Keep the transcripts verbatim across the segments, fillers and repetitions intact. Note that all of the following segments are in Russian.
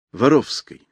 Воровской.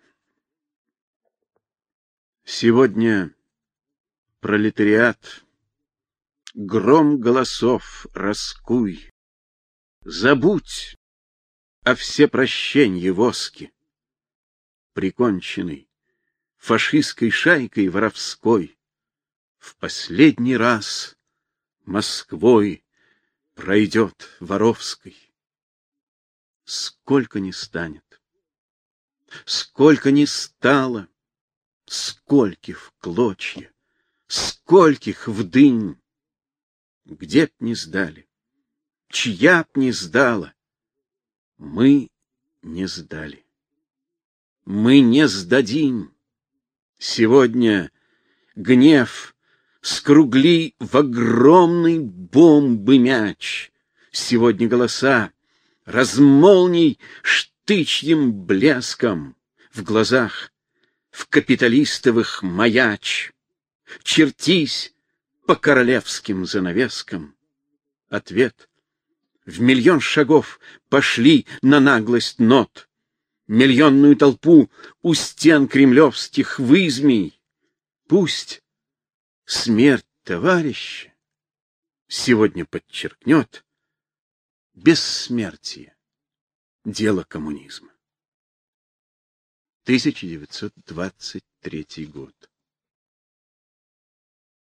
Сегодня пролетариат, гром голосов раскуй, забудь о всепрощенье воске, приконченный фашистской шайкой воровской, в последний раз Москвой пройдет Воровской. Сколько ни станет, сколько ни стало, скольких в клочья, скольких в дынь, где б не сдали, чья б не сдала, мы не сдали. Мы не сдадим. Сегодня гнев скругли в огромный бомбы мяч. Сегодня голоса размолний штычьим блеском в глазах, в капиталистовых маяч. Чертись по королевским занавескам. Ответ: в миллион шагов пошли на наглость нот. Миллионную толпу у стен кремлевских вызмей. Пусть смерть товарища сегодня подчеркнет бессмертие — дело коммунизма. тысяча девятьсот двадцать третий год.